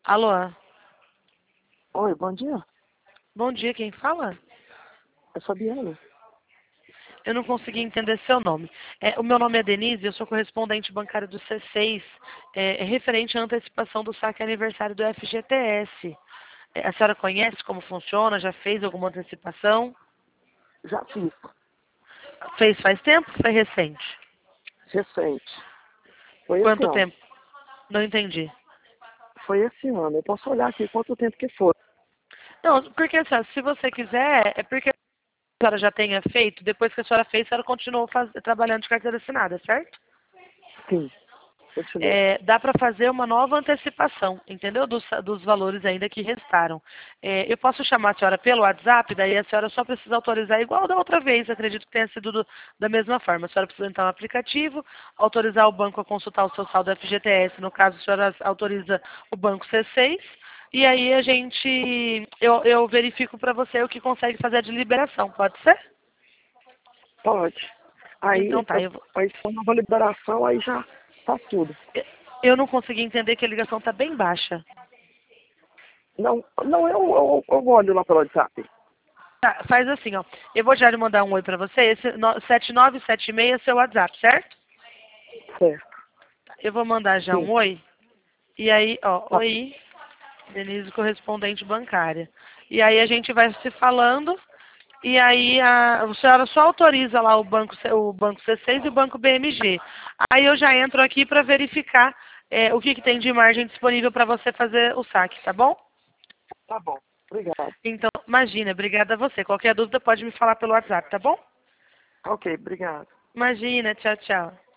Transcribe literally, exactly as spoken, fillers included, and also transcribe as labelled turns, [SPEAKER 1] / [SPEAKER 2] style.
[SPEAKER 1] Alô?
[SPEAKER 2] Oi, bom dia.
[SPEAKER 1] Bom dia, quem fala?
[SPEAKER 2] É Fabiana.
[SPEAKER 1] Eu não consegui entender seu nome. É, o meu nome é Denise, eu sou correspondente bancário do C seis, é, é referente à antecipação do saque aniversário do F G T S. É, a senhora conhece como funciona? Já fez alguma antecipação?
[SPEAKER 2] Já fiz.
[SPEAKER 1] Fez faz tempo? Foi recente?
[SPEAKER 2] Recente. Foi esse
[SPEAKER 1] Quanto
[SPEAKER 2] ano.
[SPEAKER 1] tempo? Não entendi.
[SPEAKER 2] Foi esse ano. Eu posso olhar aqui quanto tempo que foi.
[SPEAKER 1] Não, porque assim, se você quiser, é porque a senhora já tenha feito, depois que a senhora fez, a senhora continuou faz- trabalhando de carteira assinada, certo?
[SPEAKER 2] Sim, continuo.
[SPEAKER 1] É, dá para fazer uma nova antecipação, entendeu? Dos, dos valores ainda que restaram. É, eu posso chamar a senhora pelo WhatsApp, daí a senhora só precisa autorizar igual da outra vez, acredito que tenha sido do- da mesma forma. A senhora precisa entrar no aplicativo, autorizar o banco a consultar o seu saldo F G T S, no caso a senhora autoriza o banco C seis, e aí a gente, eu, eu verifico para você o que consegue fazer de liberação, pode ser?
[SPEAKER 2] Pode. Aí,
[SPEAKER 1] Então tá, eu, vou-
[SPEAKER 2] aí se for nova liberação, aí já tá tudo.
[SPEAKER 1] eu não consegui entender que a ligação está bem baixa.
[SPEAKER 2] Não, não eu, eu, eu olho lá pelo WhatsApp.
[SPEAKER 1] Tá, faz assim, ó. Eu vou já lhe mandar um oi pra você. Esse no- sete nove sete seis é seu WhatsApp, certo?
[SPEAKER 2] Certo.
[SPEAKER 1] Eu vou mandar já um
[SPEAKER 2] Sim.
[SPEAKER 1] oi. E aí, ó,
[SPEAKER 2] Tá.
[SPEAKER 1] oi, Denise, correspondente bancária. E aí a gente vai se falando. E aí a, a senhora só autoriza lá o banco, C- o banco C seis e o banco B M G. Aí eu já entro aqui para verificar é, o que, que tem de margem disponível para você fazer o saque, tá bom?
[SPEAKER 2] Tá bom. Obrigado.
[SPEAKER 1] Então, imagina, obrigada a você. Qualquer dúvida pode me falar pelo WhatsApp, tá bom?
[SPEAKER 2] Ok, obrigado.
[SPEAKER 1] Imagina, tchau, tchau.